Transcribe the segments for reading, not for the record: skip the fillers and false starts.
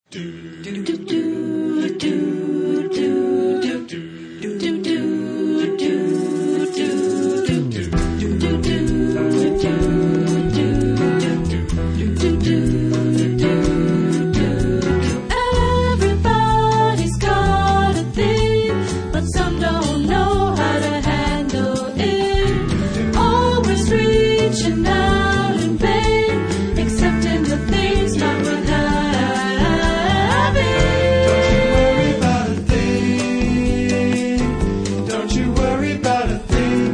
Everybody's got a thing, but some don't know how to handle it. Always reaching out in vain, accepting the things not worth having. Don't you worry about a thing.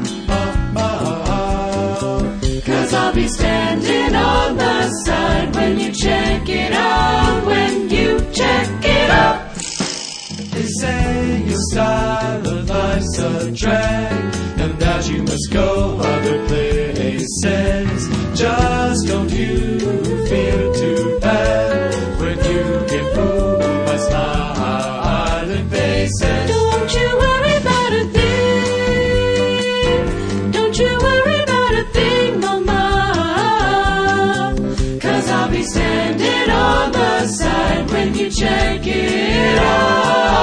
Cause I'll be standing on the side when you check it out, when you check it out. They say your style of life's a drag, and that you must go other places. Just don't you feel too bad when you get fooled by smiling faces. Don't you worry about a thing. Don't you worry about a thing, mama. Cause I'll be standing on the side when you check it out.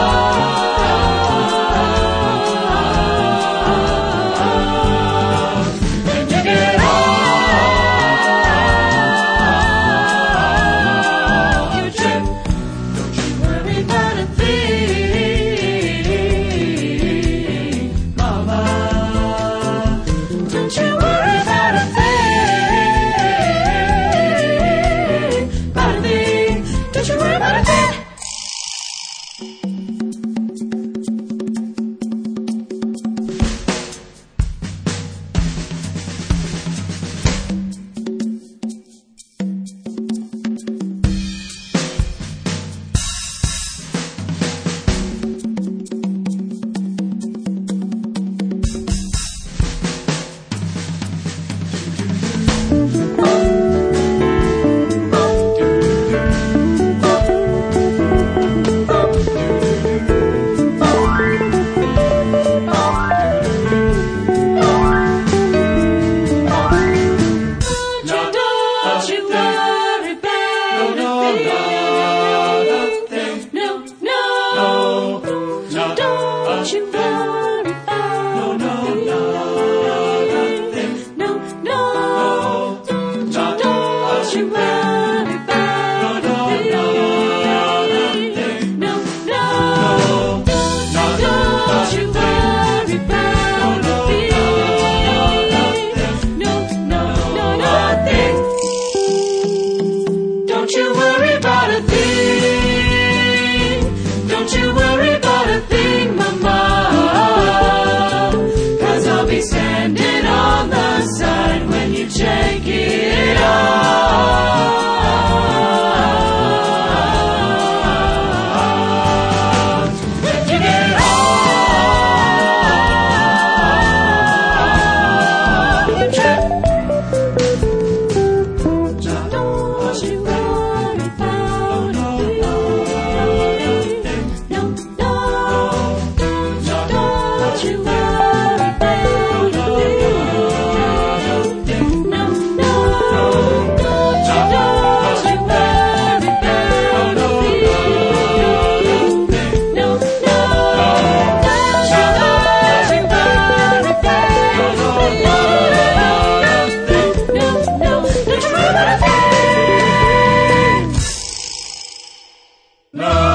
When you get off your trip, don't you worry about a thing, mama. Don't you worry about a thing, about a thing. Don't you worry about a thing. Don't you worry about a thing. No, no. Don't you worry about a thing. No, no. Don't you worry about a thing. No, no. Don't you worry about a thing. No, no, nothing. Don't you worry about a thing. Don't you worry about a thing, mama. Cause I'll be standing on the side when you check it out. When you get off your trip, don't you worry about a thing. No, no. Don't you worry about a thing. No, no. Don't you worry about a thing. No, no. Don't you worry about a thing. No, no. Don't you worry about a thing. No.